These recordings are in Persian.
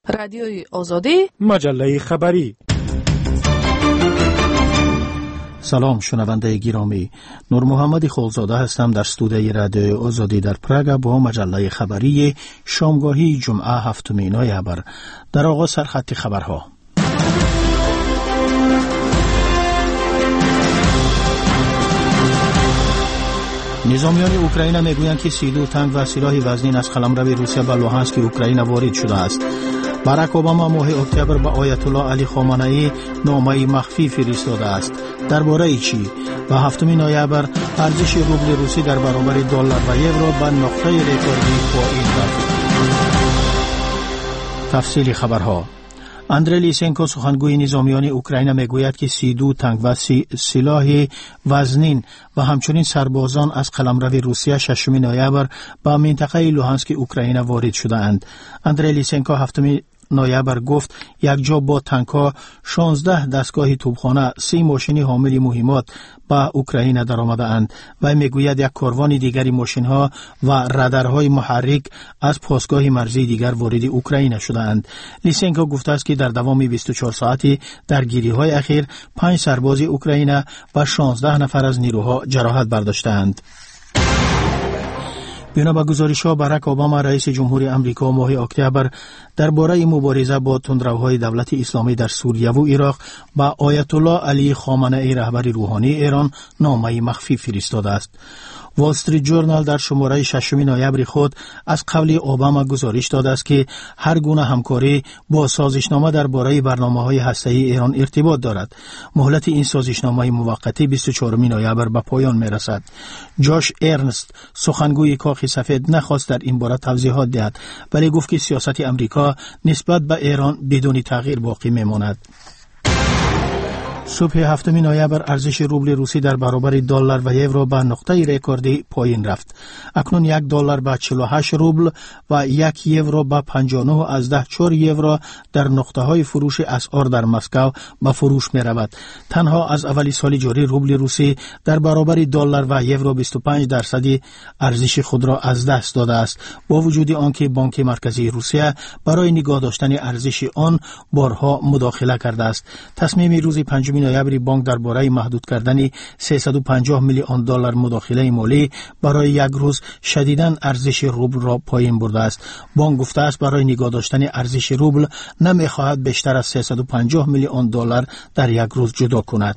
رادیوی آزادی، مجله خبری. سلام شنونده گرامی، نور محمد خولزاده هستم در استودیوی رادیوی آزادی در پراگ با مجله خبری شامگاهی جمعه 7 نوامبر. در آغاز سرخط خبرها. نظامیان اوکراین میگویند که 32 تانک و سلاح وزنین از قلمرو روسیه به لوهانسک اوکراین وارد شده است. باراک اوباما ماه اکتبر به آیت الله علی خامنه‌ای نامه مخفی فرستاده است. درباره چی؟ و 7 نوامبر ارزش روبل روسی در برابر دلار و یورو به نقطه رکوردی پایین رفت. تفصیل خبرها. اندری لیسنکو سخنگوی نظامیان اوکراین میگوید که 32 تانک و سلاح وزنین و همچنین سربازان از قلمرو روسیه 6 نوامبر به منطقه لوهانسک اوکراین وارد شده اند. اندری لیسنکو 7 نوامبر گفت یک جا با تانک‌ها 16 دستگاه توپخانه 30 ماشین حامل مهمات به اوکراین در آمده اند و میگوید یک کاروان دیگری ماشین‌ها و رادارهای محرک از پاسگاه مرزی دیگر وارد اوکراین شده اند. لیسنکو گفته است که در دوام 24 ساعتی درگیری‌های اخیر 5 سرباز اوکراین و 16 نفر از نیروها جراحت برداشته‌اند. بنا به گزارش‌ها باراک اوباما رئیس جمهوری آمریکا ماه اکتبر درباره مبارزه با تندروهای دولت اسلامی در سوریه و عراق با آیت الله علی خامنه‌ای رهبر روحانی ایران نامه مخفی فرستاده است. وال استریت جورنال در شماره 6 نوامبر خود از قول اوباما گزارش داده است که هر گونه همکاری با سازشنامه درباره برنامه‌های هسته‌ای ایران ارتباط دارد. مهلت این سازشنامه موقتی 24 نوامبر به پایان می‌رسد. جاش ارنست سخنگوی کاخ سفید نخواست در این باره توضیحات دهد، ولی گفت که سیاست آمریکا نسبت به ایران بدون تغییر باقی میماند. صبح 7 نوامبر ارزش روبل روسی در برابر دلار و یورو به نقطه رکوردی پایین رفت. اکنون یک دلار به 48 روبل و یک یورو به 59.4 یورو در نقطه های فروش اسعار در مسکو به فروش می رود. تنها از اول سال جاری روبل روسی در برابر دلار و یورو 25% ارزش خود را از دست داده است، با وجود آنکه بانک مرکزی روسیه برای نگاه داشتن ارزش آن بارها مداخله کرده است. تصمیم روز 5 نوامبر بانک درباره محدود کردن 350 میلیون دلار مداخله مالی برای یک روز شدیداً ارزش روبل را پایین برده است. بانک گفته است برای نگاه داشتن ارزش روبل نمی‌خواهد بیشتر از 350 میلیون دلار در یک روز جدا کند.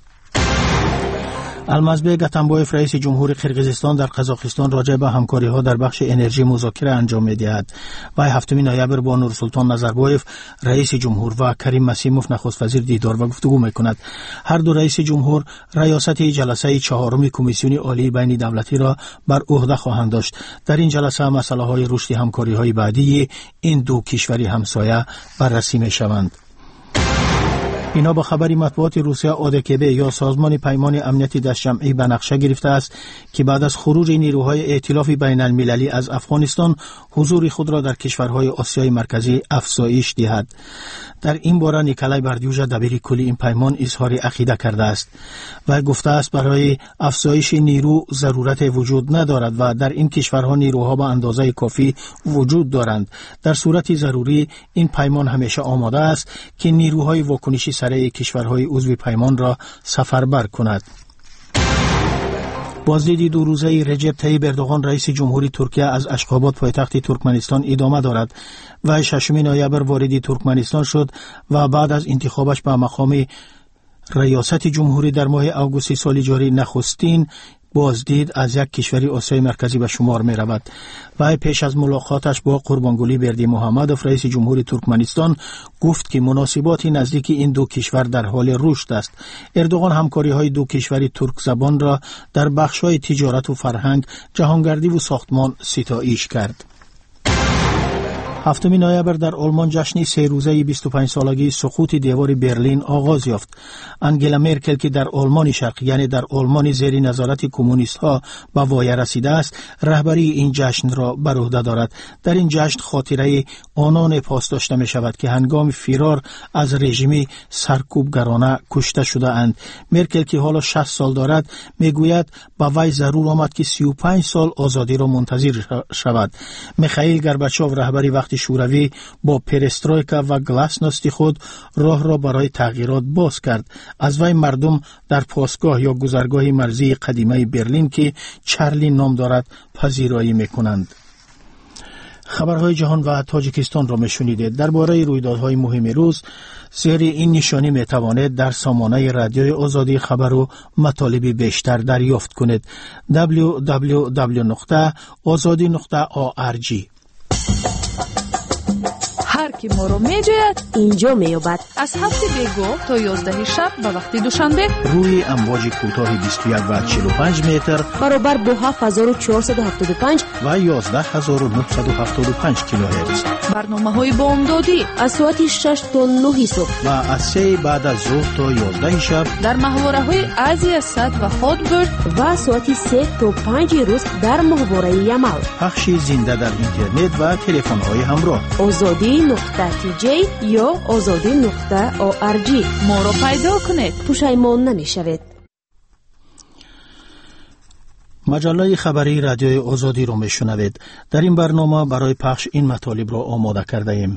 المازبек атамбоев رئیس جمهوری قرقیزستان در قزاقستان راجع به همکاری‌ها در بخش انرژی مذاکره انجام می‌دهد. و 7 نوامبر با نورسلطان نظربایف رئیس جمهور و کریم مسیموف نخست وزیر دیدار و گفتگو می‌کند. هر دو رئیس جمهور ریاست جلسه 4 کمیسیون عالی بین دولتی را بر عهده خواهند داشت. در این جلسه مسائل رشد همکاری‌های بعدی این دو کشور همسایه بررسی می‌شوند. اینا با خبری مطبوعات روسیه ODKB یا سازمان پیمان امنیت دستجمعی به نقشه گرفته است که بعد از خروج نیروهای ائتلاف بین المللی از افغانستان حضور خود را در کشورهای آسیای مرکزی افزایش دهد. در این باره نیکلای بردیوژا دبیر کلی این پیمان اظهار عقیده کرده است و گفته است برای افزایش نیرو ضرورت وجود ندارد و در این کشورها نیروها به اندازه کافی وجود دارند. در صورت ضروری این پیمان همیشه آماده است که نیروهای واکنشی سریع کشورهای عضو پیمان را سفربر کند. بازدید 2 روزه رجب طیب اردوغان رئیس جمهوری ترکیه از اشخاباد پایتخت ترکمنستان ادامه دارد و 6 نوامبر وارد ترکمنستان شد و بعد از انتخابش به مقام ریاست جمهوری در ماه آگوست سال جاری نخستین بازدید از یک کشوری آسیای مرکزی به شمار می رود. و پیش از ملاقاتش با قربانگلی بردی محمدوف رئیس جمهوری ترکمنستان گفت که مناسبات نزدیک این دو کشور در حال رشد است. اردوغان همکاری های دو کشور ترک زبان را در بخش‌های تجارت و فرهنگ، جهانگردی و ساختمان ستایش کرد. 7 نوامبر در آلمان جشن 3 روزه 25 سالگی سقوط دیوار برلین آغاز یافت. انگلا مرکل که در آلمان شرقی یعنی در آلمان زیر نظارت کمونیست ها به وای رسیده است، رهبری این جشن را بر عهده دارد. در این جشن خاطره آنان پاس داشته می شود که هنگام فرار از رژیم سرکوبگرانه کشته شده اند. مرکل که حالا 60 سال دارد میگوید با وی ضرور آمد که 35 سال آزادی را منتظر شود. میخائیل گورباچوف رهبری وقتی پایتخت شوروی با پرسترویکا و گلاسنوست خود راه را برای تغییرات باز کرد. از وی مردم در پاسگاه یا گذرگاه مرزی قدیمی برلین که چارلی نام دارد پذیرایی میکنند. خبرهای جهان و تاجیکستان را میشنیدید. درباره رویدادهای مهم روز زیر این نشانی میتوانید در سامانه رادیوی آزادی خبر و مطالب بیشتر دریافت کنید. www.azadi.org. هر کی ما رو میجوید اینجا میابد. از 7 بیگاه تا 11 شب به وقت دوشنبه روی امواج کوتاه 21 و 45 متر برابر با 7475 و 11975 کیلوهرتز. برنامه‌های بامدادی از ساعت 6 تا 9 صبح و از 3 بعد از ظهر تا 11 شب در محوره‌های آسیا صد و هادبرد و ساعت 3 تا 5 روز در محوره یمل. پخش زنده در اینترنت و تلفن‌های همراه. azadi.tj یا azadi.org. ما رو پیدا کنید، پشیمان نمیشوید. مجله خبری رادیوی آزادی رو میشنوید. در این برنامه برای پخش این مطالب را آماده کرده ایم.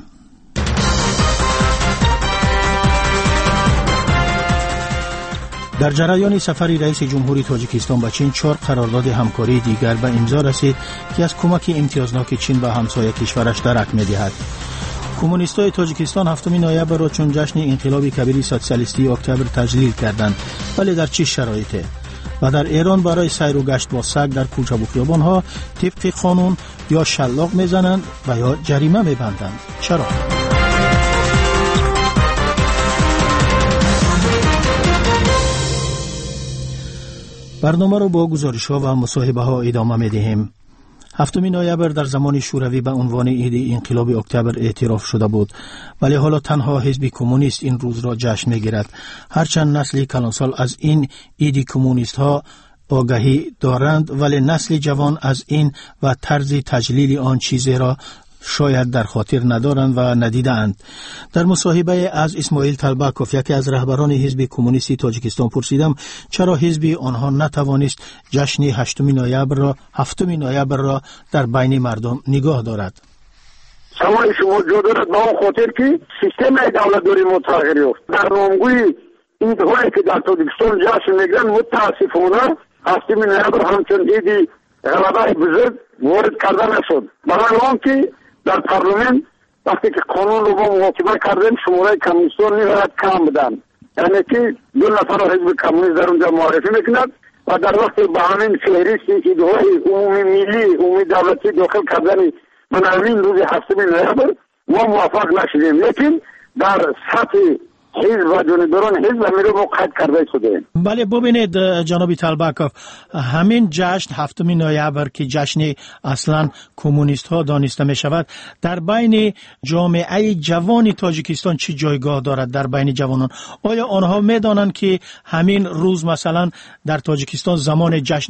در جریان سفر رئیس جمهوری تاجیکستان به چین 4 قرارداد همکاری دیگر به امضا رسید که از کمک امتیازناک چین به همسایه کشورش درک می‌دهد. کمونیستای تاجیکستان 7 نوامبر را چون جشن انقلاب کبیر سوسیالیستی اکتبر تجلیل کردند، ولی در چه شرایطی؟ و در ایران برای سیر و گشت با سگ در کوچه و خیابان‌ها طبق قانون یا شلاق میزنند و یا جریمه میبندند. چرا؟ برنامه رو با گزارش‌ها و مصاحبه‌ها ادامه می‌دهیم. 7 نوامبر در زمان شوروی به عنوان عید انقلاب اکتبر اعتراف شده بود، ولی حالا تنها حزب کمونیست این روز را جشن می‌گیرد. هرچند نسل کلانسال از این عید کمونیست‌ها آگاهی دارند، ولی نسل جوان از این و طرز تجلیل آن چیزی را شاید در خاطر ندارند و ندیدند. در مصاحبه از اسماعیل طلبکوف، یکی از رهبران حزب کمونیستی تاجیکستان، پرسیدم چرا حزب آنها نتوانست جشن 7 نوامبر را در بین مردم نگاه دارد. سوال شما جو دارد با اون خاطر که سیستم دولتداری تغییر یافت. در نامگوی ایدهایی که در تاجیکستان جشن میگیرند متاسفانه 7 نوامبر همچون عید غلبه بزرگ وارد کرده نشد. برای آنکه در پارلمان وقتی که قانون رو با محاکمه کردن شماره کمونیستان نهایت کم بودن، یعنی که 2 نفر حزب کمونیست در اونجا معرفی میکند و در وقت به همین فهرست ایده‌های عمومی ملی عمومی دولتی داخل کردن من همین روز 7 نوامبر ما موفق نشدیم، لیکن در سطح حزب و جانبداران حزب میره ما قید کرده شده. بله، ببینید جناب طلبکوف، همین جشن 7 نوامبر که جشن اصلا کمونیست ها دانسته می شود، در بین جامعه جوان تاجیکستان چه جایگاه دارد؟ در بین جوانان آیا آنها می دانند که همین روز مثلا در تاجیکستان زمان جشن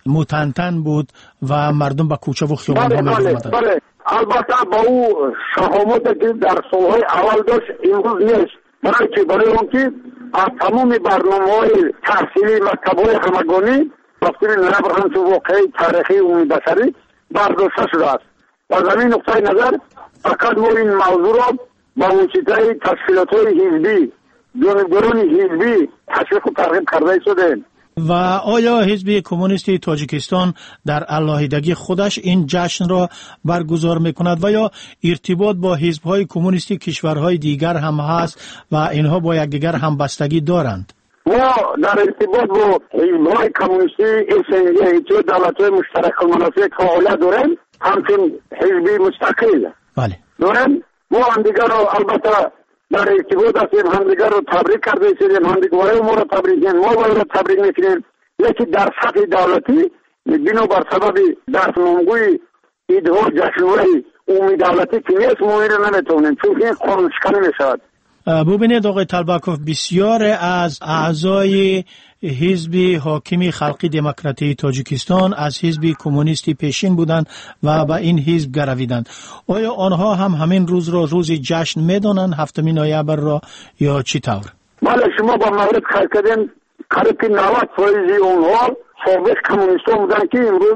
متنتن بود و مردم به کوچه و خیابان ها می آمدند؟ بله، البته با او شهامتی که در سالهای اول داشت امروز نیست. برای اون که از تمام برنامه‌های تحصیلی مکتب‌های همگانی وقتی نهبر همچون واقعی تاریخی عمومی بشری برداشته شده است و از این نقطه نظر فقط ما این موضوع را با واسطه تشکیلات‌های حزبی جانبداران حزبی تشویق و ترغیب کرده شده. و آیا حزب کمونیستی تاجیکستان در علاهیدگی خودش این جشن را برگزار میکند و یا ارتباط با حزب‌های کمونیستی کشورهای دیگر هم هست و اینها با یکدیگر هم بستگی دارند؟ ما در ارتباط با حزب‌های کمونیستی SNG که دولت‌های مشترک المنافع فعال دارند، همچون حزبی مستقل بله دارند. ما همدیگر را البته در ارتباط هستیم، همدیگر رو تبریک کرده شدیم، همدیگر ما رو تبریک کنیم، ما باید رو تبریک میکنیم، لیکن در سطح دولتی بنا بر سبب در نامگوی ایده‌ها جشنواره عمومی دولتی که نیست ما این رو نمیتونیم، چون این قانون شکنی میشود. ببینید آقای طلبکوف، بسیار از اعضای حزب حاکم خلقی دموکراتی تاجیکستان از حزب کمونیستی پیشین بودند و به این حزب گرویدند. آیا آنها هم همین روز را روز جشن میدانند 7 نوامبر را یا چی طور؟ بله، شما با مورد خیلی کردین قریب 90% اونها سابق کمونیستان بودن که امروز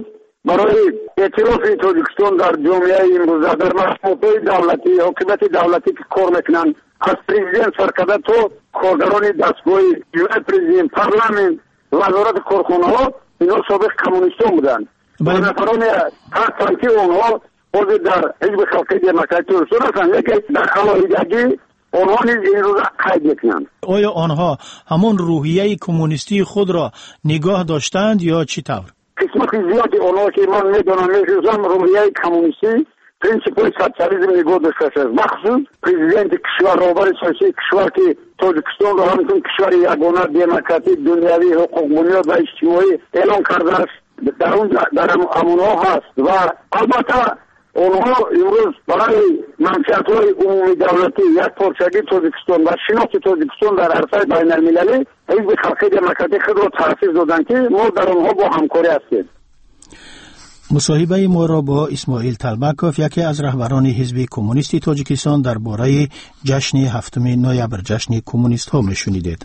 برای اعتراف تاجیکستان در جامعه امروزه در مقامات دولتی حکومت دولتی که کار میکنن از پرزیدنت سرکرده تو کارگران دستگاه پرزیدنت پارلمنت وزارت کارخانه ها اینا سابق کمونیستان بودن و نفران هر طرفی اونها عضو در حزب خلقی دموکراسی ترکستان هستند که در علاحدگی آنها نیز این روز قید میکنند. آیا آنها همون روحیه کمونیستی خود را نگاه داشتند یا چی طور؟ قسمت زیادی آنها که من میدونم میشوزم روحیه کمونیستی پرینسیپل سوسیالیسم نگاه داشته است. مخصوص پرزیدنت کشور رهبر سیاسی کشور که تاجیکستان را همچون کشور یگانه دموکراتی دنیوی حقوق بنیاد و اجتماعی اعلام کرده است در امونها هست و البته اونها امروز برای منفعت‌های عمومی دولتی یک پارچگی تاجیکستان و شناخت تاجیکستان در عرصه بین المللی حزب خلقی دموکراتی خود را تأسیس دادند که ما در آنها با همکاری هستیم. مصاحبه ما را با اسماعیل طلبکوف یکی از رهبران حزب کمونیستی تاجیکستان درباره جشن 7 نوامبر جشن کمونیست ها میشنیدید.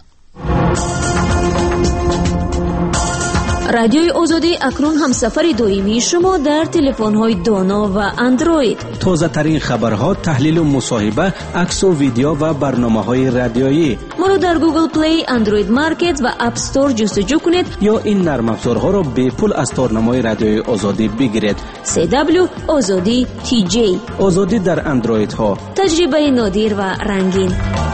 رادیوی آزادی اکنون همسفر دائمی شما در تلفن‌های دانا و اندروید. تازه ترین خبرها، تحلیل و مصاحبه، عکس و ویدیو و برنامه‌های رادیویی. ما رو در گوگل پلی، اندروید مارکت و اپ استور جستجو کنید یا این نرم افزارها را به پول از تارنمای رادیوی آزادی بگیرید. CW آزادی TJ. آزادی در اندروید ها. تجربه نادر و رنگین.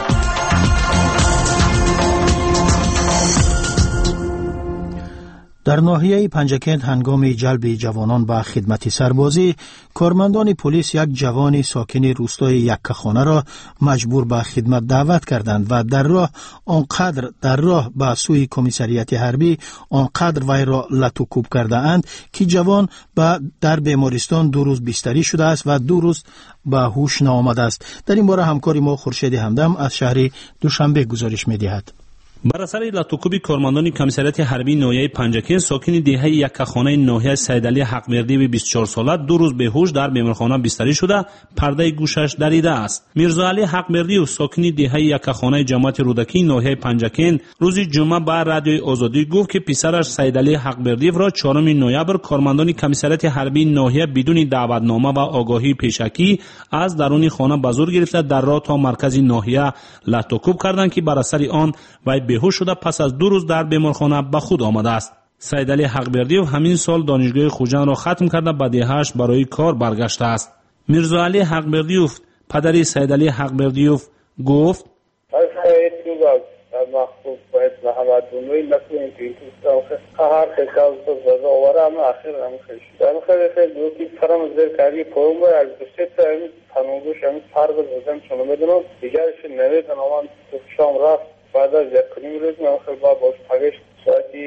در ناحیه پنجکند هنگام جلب جوانان به خدمت سربازی، کارمندان پلیس یک جوان ساکن روستای یکخانه را مجبور به خدمت دعوت کردند و در راه به سوی کمیسریت حربی آنقدر وی را لطوکوب کرده اند که جوان در بیمارستان 2 روز بستری شده است و 2 روز به هوش نآمده است. در این باره همکاری ما خورشید همدم از شهر دوشنبه گزارش می‌دهد. بر اثر لطوکوبی کارمندان کمیسریت حربی ناحیه پنجکند ساکن دهه یکخانه ناحیه سیدعلی حقمردی 24 ساله 2 روز بیهوش در بیمارخانه بستری شده پرده گوشش دریده است. میرزا علی حقمردی ساکن دهه یکخانه جماعت رودکی ناحیه پنجکند روز جمعه به رادیوی آزادی گفت که پسرش سیدعلی حقمردی را 4 نوامبر کارمندان کمیسریت حربی ناحیه بدون دعوتنامه و آگاهی پیشکی از درون خانه بازور گرفته در راه تا مرکز ناحیه لطوکوب کردند که بر اثر آن وی بیهوش شده پس از 2 روز در بیمارخانه به خود آمده است. سیدعلی حقمردیو همین سال دانشگاه خوجند را ختم کرده به دهه‌اش برای کار برگشته است. میرزا علی حقمردیو پدری سیدعلی حقمردیو گفت محبوب باید محمد بنوی نکنیم که این توسته هر خیلی تو زده آوره همه آخر همه خیلی دوکی فرم زیر کاری پرون باید از بسید تا همین تنوگوش همین سر بزدن چون میدونم دیگرش نمیدن آمان شام رفت بعد از یک کنیم روز من خیلی باش پگشت ساعتی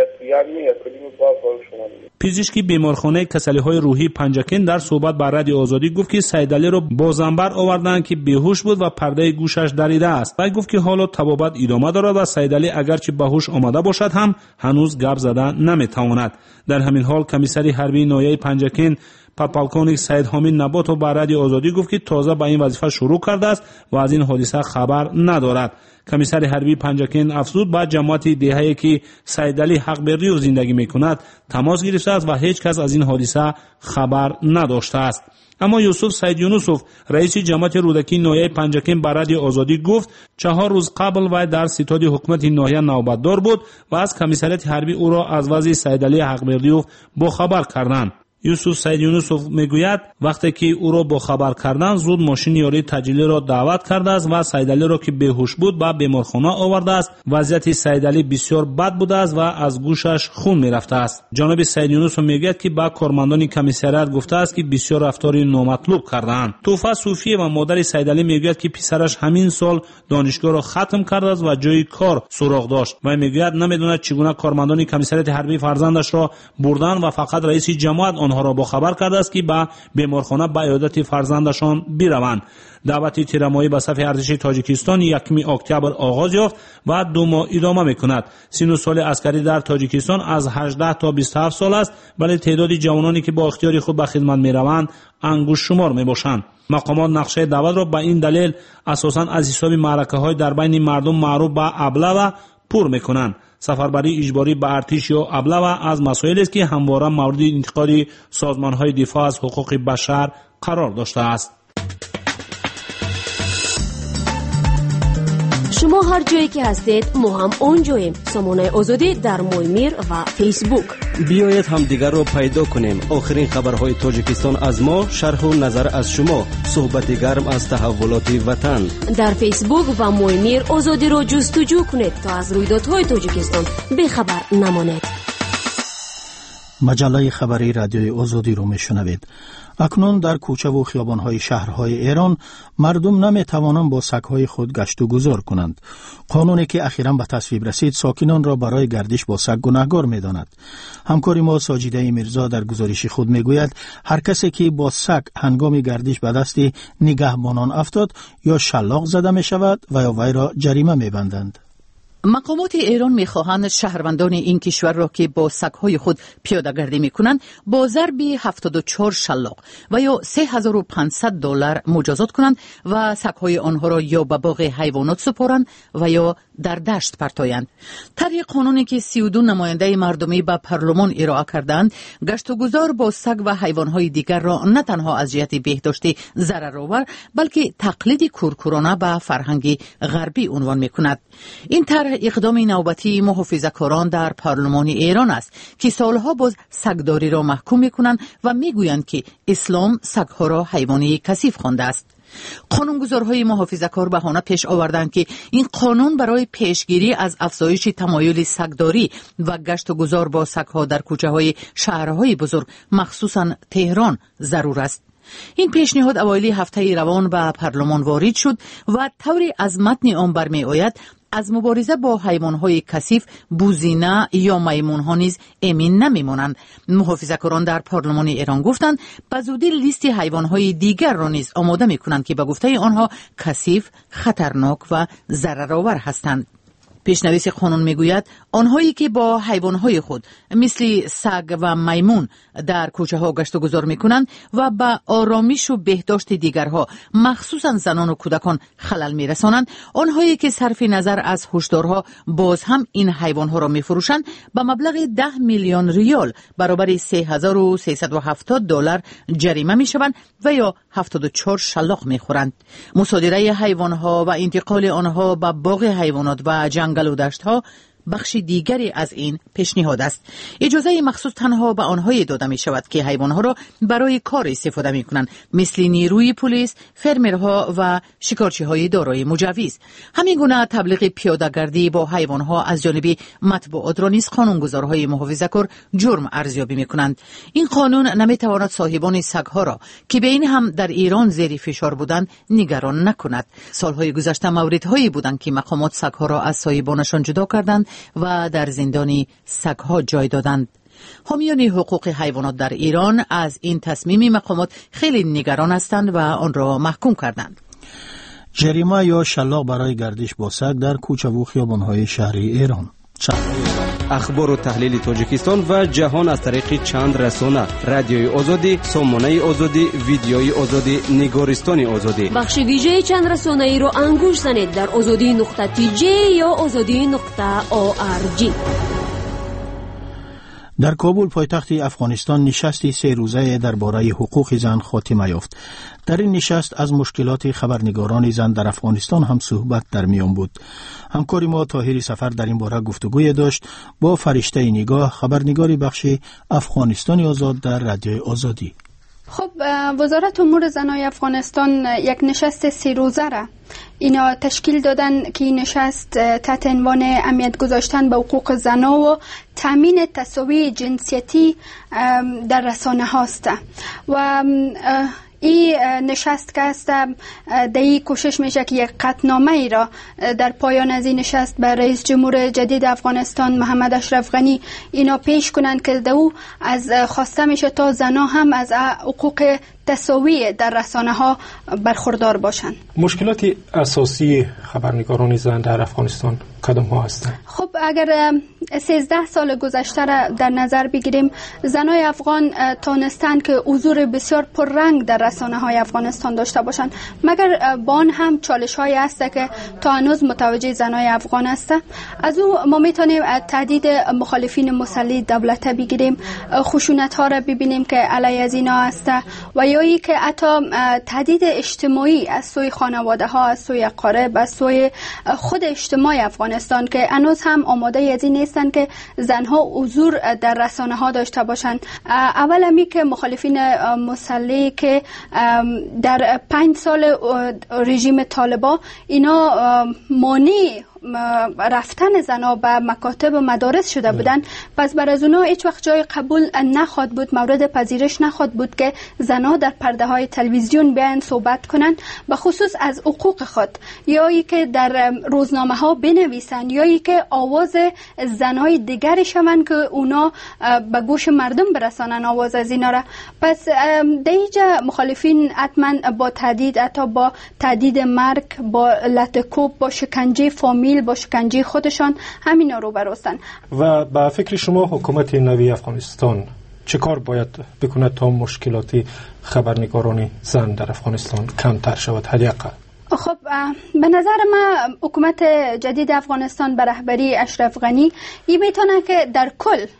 پزشکی بیمارخانه کسلی‌های روحی پنجکند در صحبت با رادیو آزادی گفت که سیدعلی را با زنبر آوردند که بیهوش بود و پرده گوشش دریده است. و گفت که حالا طبابت ادامه دارد و سیدعلی اگرچه به هوش آمده باشد هم هنوز گپ زدن نمیتواند. در همین حال کمیسری حربی ناحیه پنجکند پالکونیک سید حامد نبات با رادیو آزادی گفت که تازه به این وظیفه شروع کرده است و از این حادثه خبر ندارد. کمیسر حربی پنجکند افزود با جماعت دهه‌ای که سیدعلی حقمردی زندگی میکند تماس گرفته است و هیچ کس از این حادثه خبر نداشته است. اما یوسف سید یونسوف رئیس جماعت رودکی ناحیه پنجکند با رادیو آزادی گفت 4 روز قبل وی در ستاد حکومت ناحیه نوبتدار بود و از کمیسریت حربی او را از وضع سیدعلی حقمردی با خبر کردند. یوسف سید یونسوف میگوید وقتی که او را با خبر کردند زود ماشین یاری تجلی را دعوت کرده است و سیدعلی را که بیهوش بود به بیمارخانه آورده است. وضعیت سیدعلی بسیار بد بوده است و از گوشش خون میرفته است. جناب سید یونسوف میگوید که با کارمندان کمیسریت گفته است که بسیار رفتار نامطلوب کردند. توفه صوفی و مادر سیدعلی میگوید که پسرش همین سال دانشگاه را ختم کرده است و جای کار سراغ داشت و میگوید نمیدوند چگونه کارمندان کمیسریت حربی فرزندش را بردند و فقط رئیس جماعت آنها را با خبر کرده است که به بیمارخانه به عیادت فرزندشان بروند. دعوت تیرمایی به صف ارتش تاجیکستان 1 اکتبر آغاز یافت و 2 ماه ادامه میکند. سن و سال عسکری در تاجیکستان از 18 تا 27 سال است، ولی تعداد جوانانی که با اختیار خود به خدمت میروند انگشت شمار میباشند. مقامات نقشه دعوت را به این دلیل اساساً از حساب معرکه‌های در بین مردم معروف به ابله و پر میکنند. سفربری اجباری به ارتش یا ابله از مسائلی است که همواره مورد انتقاد سازمان‌های دفاع از حقوق بشر قرار داشته است. شما هر جایی که هستید ما هم اونجاییم. سامانه آزادی در مویمیر و فیسبوک. بیایید هم دیگر رو پیدا کنیم. آخرین خبرهای تاجیکستان از ما، شرح و نظر از شما، صحبت گرم از تحولات وطن. در فیسبوک و مویمیر آزادی رو جستجو کنید تا از رویدادهای تاجیکستان بی‌خبر نمانید. مجله خبری رادیوی آزادی رو میشنوید. اکنون در کوچه و خیابان‌های شهرهای ایران مردم نمی‌توانند با سگ‌های خود گشت و گذار کنند. قانونی که اخیراً به تصویب رسید ساکنان را برای گردش با سگ گناهکار می‌داند. همکار ما ساجیده میرزا در گزارش خود میگوید هر کسی که با سگ هنگام گردش به دست نگهبانان افتاد یا شلاق زده می‌شود و یا وی را جریمه می‌بندند. مقامات ایران می‌خواهند شهروندان این کشور را که با سگ‌های خود پیاده‌گردی می‌کنند با ضرب 74 شلاق و یا $3500 مجازات کنند و سگ‌های آنها را یا به باغ حیوانات سپارند و یا در دشت پرتایند. طبق قانونی که 32 نماینده مردمی به پارلمان ارائه کردند، گشت و گذار با سگ و حیوان‌های دیگر را نه تنها از جهت بهداشتی ضررآور بلکه تقلید کورکورانه به فرهنگ غربی عنوان می‌کند. این اقدام نوبتی محافظه‌کاران در پارلمان ایران است که سالها باز سگداری را محکوم می‌کنند و می‌گویند که اسلام سگ‌ها را حیوانی کثیف خوانده است. قانونگذارهای محافظه‌کار بهانه پیش آوردند که این قانون برای پیشگیری از افزایش تمایل سگداری و گشت و گذار با سگ‌ها در کوچه‌های شهرهای بزرگ مخصوصاً تهران ضرور است. این پیشنهاد اوایل هفته روان به پارلمان وارد شد و طوری از متن آن برمی‌آید از مبارزه با حیوانات کثیف بوزینه یا میمون‌ها نیز امین نمی‌مانند. محافظه‌کاران در پارلمان ایران گفتند به زودی لیست حیوانات دیگر را نیز آماده می‌کنند که به گفته آنها کثیف، خطرناک و ضررآور هستند. پیشنویس قانون میگوید آنهایی که با حیوانهای خود مثل سگ و میمون در کوچه ها گشت و گذار میکنند و به آرامش و بهداشت دیگرها مخصوصا زنان و کودکان خلل میرسانند، آنهایی که صرف نظر از هشدارها باز هم این حیوانها را میفروشند به مبلغ 10 میلیون ریال برابر $3370 جریمه میشوند و یا 74 شلاق میخورند. مصادره حیوانها و انتقال آنها به باغ حیوانات و جنگل و دشت ها بخش دیگری از این پیشنهاد است. اجازه مخصوص تنها به آنهایی داده می شود که حیوانها را برای کار استفاده می کنند، مثل نیروی پلیس، فرمرها و شکارچی های دارای مجوز. همین گونه تبلیغ پیاده‌گردی با حیوانها از جانب مطبوعات را نیز قانونگذارهای محافظه‌کار جرم ارزیابی می کنند. این قانون نمی تواند صاحبان سگ‌ها را که به این هم در ایران زیر فشار بودند نگران نکند. سالهای گذشته موردهایی بودند که مقامات سگ‌ها را از صاحبانشان جدا کردند و در زندان سگ‌ها جای دادند. حامیان حقوق حیوانات در ایران از این تصمیم مقامات خیلی نگران هستند و آن را محکوم کردند. جریمه یا شلاق برای گردش با سگ در کوچه و خیابان‌های شهری ایران. اخبار و تحلیل تاجیکستان و جهان از طریق چند رسانه: رادیوی آزادی، سامانه آزادی، ویدیوی آزادی، نگارستان آزادی. بخش ویژه چند رسانه ای رو انگوش زنید در azadi.tj یا azadi.org. در کابل پایتخت افغانستان نشستی 3 روزه درباره حقوق زن خاتمه یافت. در این نشست از مشکلات خبرنگاران زن در افغانستان هم صحبت در میان بود. همکار ما طاهر سفر در این باره گفتگوی داشت با فرشته نگاه، خبرنگاری بخش افغانستان آزاد در رادیو آزادی. خب وزارت امور زنای افغانستان یک نشست 3 روزه را اینا تشکیل دادن که این نشست تحت عنوان اهمیت گذاشتن به حقوق زنها و تامین تساوی جنسیتی در رسانه هاست و این نشست که است در این کوشش میشه که یک قطعنامه ای را در پایان از این نشست به رئیس جمهور جدید افغانستان محمد اشرف غنی اینا پیش کنند که او از خواسته میشه تا زنها هم از حقوق تساوی در رسانه ها برخوردار باشند. مشکلات اساسی خبرنگاران زن در افغانستان کدام ها هستند؟ خب اگر 13 سال گذشته را در نظر بگیریم، زنای افغان تونستند که حضور بسیار پررنگ در رسانه های افغانستان داشته باشند، مگر با آن هم چالش هایی هست که تا هنوز متوجه زنای افغان است. از او ما میتونیم تهدید مخالفین مسلح دولت بگیریم، خشونت ها را ببینیم که علیه از اینا است، و یا ای که حتی تهدید اجتماعی از سوی خانواده ها، از سوی اقارب، از سوی خود اجتماع افغانستان که هنوز هم آماده از این نیستن که زنها حضور در رسانه ها داشته باشند. اول همی که مخالفین مسلح که در 5 سال رژیم طالبان اینا مانع رفتن زنها به مکاتب و مدارس شده بودن، پس بر از اونا هیچ وقت جای قبول نخواد بود، مورد پذیرش نخواد بود که زنها در پرده های تلویزیون بیان صحبت کنند، به خصوص از حقوق خود، یا ای که در روزنامه ها بنویسند، یا ای که آواز زنهای دیگری شوند که اونا به گوش مردم برسانن آواز از اینا را. پس در اینجا مخالفین حتما با تهدید، حتی با تهدید مرگ، با لطکوب، با شکنجه فامیل، با شکنجه خودشان همینا رو بروستن. و به فکر شما حکومت نوی افغانستان چه کار باید بکند تا مشکلات خبرنگاران زن در افغانستان کمتر شود حداقل؟ خب به نظر من حکومت جدید افغانستان به رهبری اشرف غنی این میتونه که در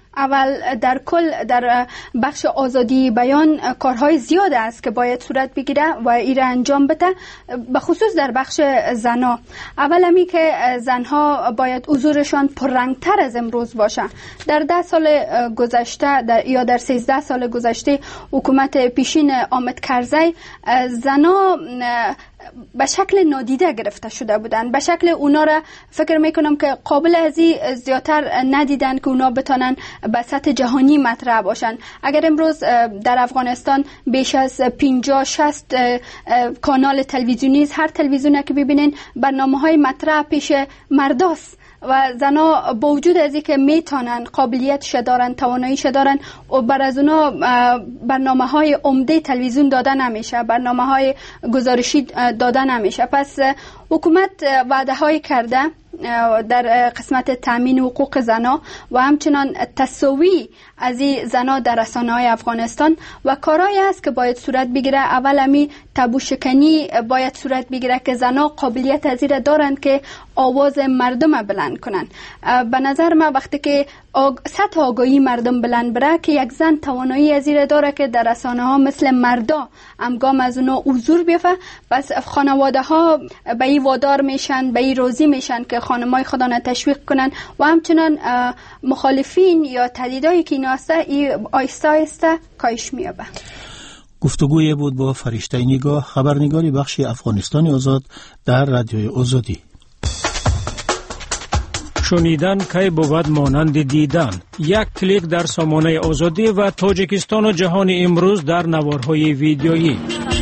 کل در بخش آزادی بیان کارهای زیاد است که باید صورت بگیره و این را انجام بده، به خصوص در بخش زنها. اول همی که زنها باید حضورشان پررنگتر از امروز باشه. در 10 سال گذشته یا در 13 سال گذشته حکومت پیشین حامد کرزی زنها به شکل نادیده گرفته شده بودن، به شکل اونا را فکر میکنم که قابل از این زیادتر ندیدن که اونا بتونن به سطح جهانی مطرح باشن. اگر امروز در افغانستان بیش از 50-60 کانال تلویزیونی، هر تلویزیونی که ببینین برنامه‌های مطرح پیش مرداست و زنا با وجود از اینکه میتونن، قابلیتش دارن، تواناییش دارن، و بر از اونا برنامه‌های عمده تلویزیون داده نمیشه، برنامه‌های گزارشی داده نمیشه. پس حکومت وعده‌های کرده در قسمت تامین حقوق زنا و همچنان تساوی از این زنا در رسانه‌های افغانستان، و کارهایی است که باید صورت بگیره. اول همی تابو شکنی باید صورت بگیره که زنا قابلیت از این دارند که آواز مردم بلند کنن. به نظر من وقتی که سطح آگاهی مردم بلند بره که یک زن توانایی از این داره که در رسانه‌ها مثل مردا همگام از اونا حضور بیفته، پس خانواده ها به این وادار میشن، به این راضی میشن که خانمای خودانه تشویق کنن، و همچنان مخالفین یا تهدیدایی که اینا هسته آیسته آیسته کاهش میابه. گفتگوی بود با فرشته نگاه، خبرنگاری بخش افغانستان آزاد در رادیوی آزادی. شنیدن کی بود مانند دیدن. یک کلیک در سامانه آزادی و تاجیکستان و جهان امروز در نوارهای ویدیویی.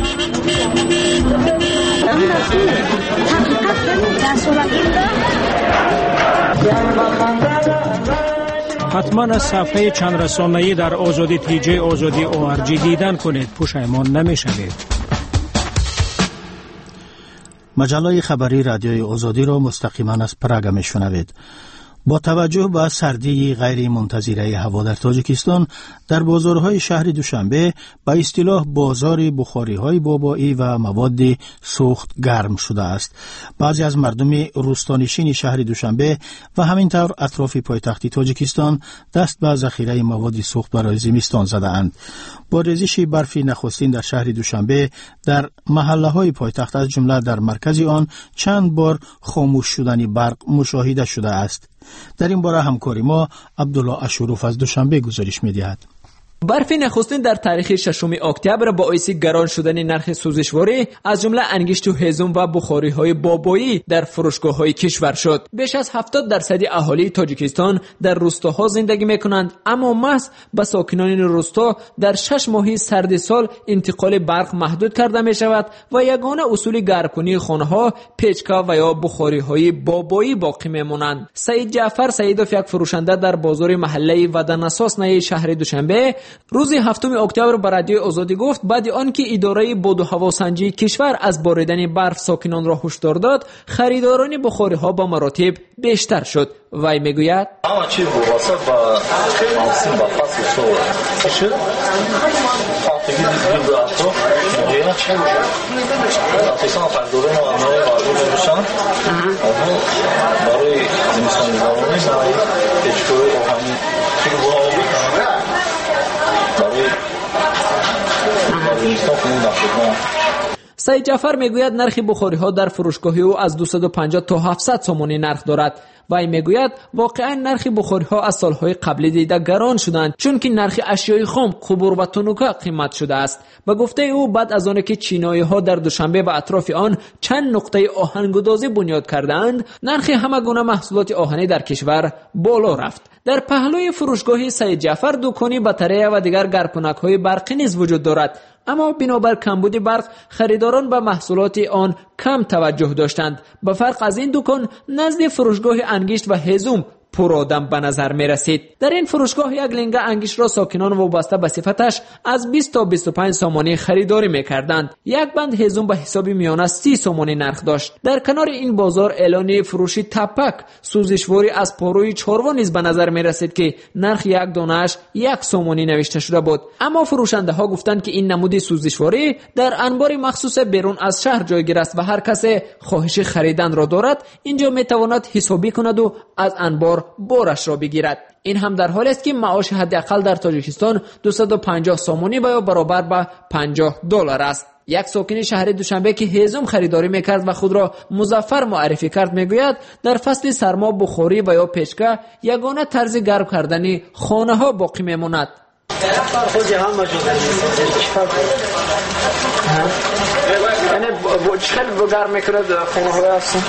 حتما از صفحه چند رسانه‌ای در آزادی تیجی آزادی ORG دیدن کنید، پشیمان نمی‌شوید. مجله خبری رادیوی آزادی را مستقیما از پراگ میشنوید. با توجه به سردی غیر منتظره هوا در تاجیکستان، در بازارهای شهر دوشنبه به اصطلاح بازار بخاری‌های بابایی و مواد سوخت گرم شده است. بعضی از مردم روستانشین شهر دوشنبه و همینطور اطراف پایتخت تاجیکستان دست به ذخیره مواد سوخت برای زمستان زده‌اند. با ریزش برف نخستین در شهر دوشنبه در محله‌های پایتخت از جمله در مرکز آن چند بار خاموش شدن برق مشاهده شده است. در این باره همکاری ما عبدالله اشروف از دوشنبه گزارش می‌دهد. برف نخستین در تاریخ 6 اکتبر باعث گران شدن نرخ سوزشواری از جمله انگشت و هیزم و بخاری‌های بابایی در فروشگاه‌های کشور شد. بیش از 70% اهالی تاجیکستان در روستاها زندگی می‌کنند، اما محض به ساکنان روستا در 6 ماه سرد سال انتقال برق محدود کرده می‌شود و یگانه اصول گرم‌کنی خانه‌ها پیچکا و یا بخاری‌های بابایی باقی می‌مانند. سید جعفر سیدوف، یک فروشنده در بازار محله ودن اساس نای شهر دوشنبه، روز 7 اکتبر به رادیوی آزادی گفت بعد آنکه اداره باد و هواسنجی کشور از باریدن برف ساکنان را هشدار داد، خریداران بخاری‌ها با مراتب بیشتر شد. وی میگوید سید جعفر میگوید نرخ بخاری‌ها در فروشگاهی او از 250 تا 700 سومانی نرخ دارد. وی میگوید واقعا نرخ بخاری‌ها از سالهای قبلی دیده گران شدند، چون که نرخ اشیای خام، قبور و تنوکا قیمت شده است. به گفته او بعد از آنکه چینایی‌ها در دوشنبه و اطراف آن چند نقطه آهن‌گدازی بنیاد کردند، نرخ همه گونه محصولات آهنی در کشور بالا رفت. در پهلوی فروشگاه سید جعفر دکانی باتری و دیگر گرمکنک‌های برقی نیز وجود دارد، اما بنابر کمبود برق خریداران به محصولات آن کم توجه داشتند. به فرق از این دکان نزد فروشگاه انگشت و هیزم پر آدم به نظر می رسید. در این فروشگاه یک لنگه انگشت را ساکنان وابسته به صفتش از 20 تا 25 سومانی خریداری می کردند. یک بند هیزم به حساب میانه 30 سومانی نرخ داشت. در کنار این بازار اعلان فروشی تپک سوزشواری از پاروی چاروا نیز به نظر می رسید که نرخ یک دانه‌اش 1 سومانی نوشته شده بود. اما فروشنده ها گفتند که این نمود سوزشواری در انبار مخصوص بیرون از شهر جایگیر است و هر کسی خواهش خریدن را دارد اینجا می تواند حسابی کند و از انبار بارش را بگیرد. این هم در حالی است که معاش حداقل در تاجیکستان 250 سومانی و یا برابر به $50 است. یک ساکن شهر دوشنبه که هیزم خریداری میکرد و خود را مظفر معرفی کرد میگوید در فصل سرما بخاری و یا پیچکه یگانه طرز گرم کردن خانه ها باقی میماند. یعنی چقدر گرم میکند خانه ها هستن؟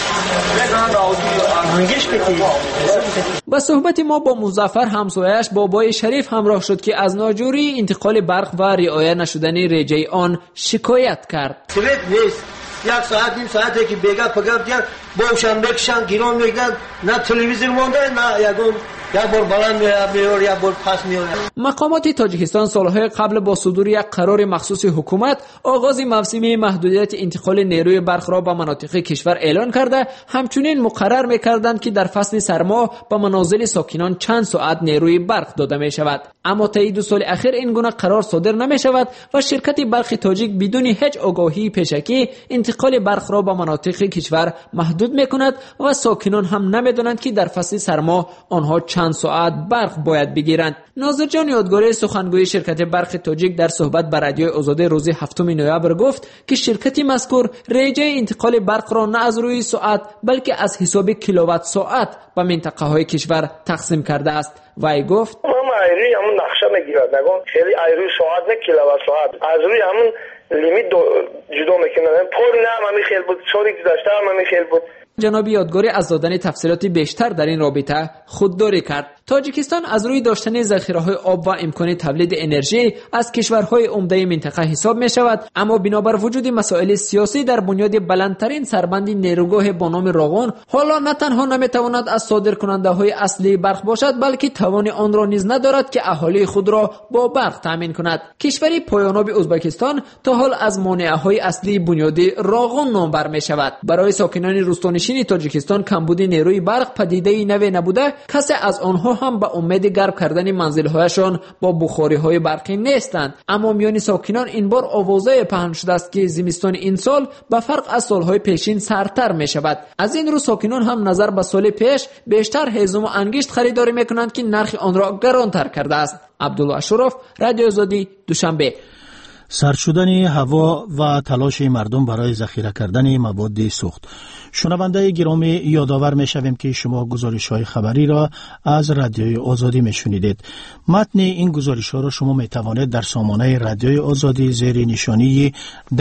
با صحبت ما با مظفر همسایه‌اش بابای شریف همراه شد که از ناجوری انتقال برق و رعایت نشدن رجه آن شکایت کرد. سویت نیست. یک ساعت نیم ساعتی که بیگا پگرد یا باشن بکشن گیران میگن، نه تلویزیون مونده نه یگون یک بار بلند میور یک بار پس میور. مقامات تاجیکستان سالهای قبل با صدور یک قرار مخصوص حکومت آغاز موسمی محدودیت انتقال نیروی برق را به مناطق کشور اعلان کرده، همچنین مقرر میکردند که در فصل سرما به منازل ساکنان چند ساعت نیروی برق داده می شود. اما طی 2 سال اخیر این گونه قرار صادر نمی شود و شرکت برق تاجیک بدون هیچ آگاهی پیشکی انتقال برق را به مناطق کشور محدود می کند و ساکنان هم نمیدانند که در فصل سرما آنها چند ساعت برق باید بگیرند. ناظر جان یادگاری سخنگوی شرکت برق تاجیک در صحبت با رادیوی آزادی روز 7 نوامبر گفت که شرکت مذکور رجه انتقال برق را نه از روی ساعت بلکه از حساب کیلووات ساعت به منطقه های کشور تقسیم کرده است. وی گفت ایروی همون نقشه میگیرد، نگون خیلی ایروی ساعت نه کیلووات ساعت از روی همون لیمیت جدا میکنن. پر نه همین خیلی بود، سالی گذشته همین خیلی بود. جناب یادگاری از دادن تفصیلات بیشتر در این رابطه خودداری کرد. تاجیکستان از روی داشتن ذخیره‌های آب و امکان تولید انرژی از کشورهای عمده منطقه حساب می شود، اما بنابر وجود مسائل سیاسی در بنیاد بلندترین سربند نیروگاه با نام راغون حالا نه تنها نمیتواند از صادرکننده‌های اصلی برق باشد بلکه توان آن را نیز ندارد که اهالی خود را با برق تامین کند. کشوری پایاناب ازبکستان تا حال از مانعه‌های اصلی بنیادی راغون نام بر می شود. برای ساکنان روستانشین تاجیکستان کمبود نیروی برق پدیده‌ای نو نبوده، کسی از آنها هم به امید گرم کردن منزل‌هایشان با بخاری‌های برقی نیستند. اما میان ساکنان این بار آوازه پهن شده است که زمستان این سال به فرق از سال‌های پیشین سردتر می‌شود. از این رو ساکنان هم نظر به سال پیش بیشتر هیزم و انگشت خریداری می‌کنند که نرخ آن را گران‌تر کرده است. عبدالله اشرف، رادیو آزادی، دوشنبه. سرد شدن هوا و تلاش مردم برای ذخیره کردن مواد سوخت. شنونده گرامی، یادآور می‌شویم که شما گزارش‌های خبری را از رادیوی آزادی می‌شنیدید. متن این گزارش‌ها را شما می‌توانید در سامانه رادیوی آزادی زیر نشانی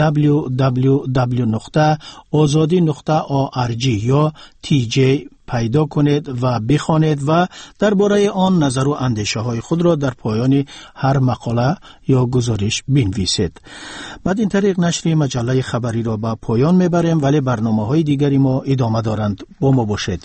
www.azadi.org یا TJ پیدا کنید و بخوانید و درباره آن نظر و اندیشه های خود را در پایان هر مقاله یا گزارش بنویسید. بعد این طریق نشر مجله خبری را به پایان میبریم، ولی برنامه های دیگری ما ادامه دارند. با ما باشید.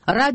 رادیو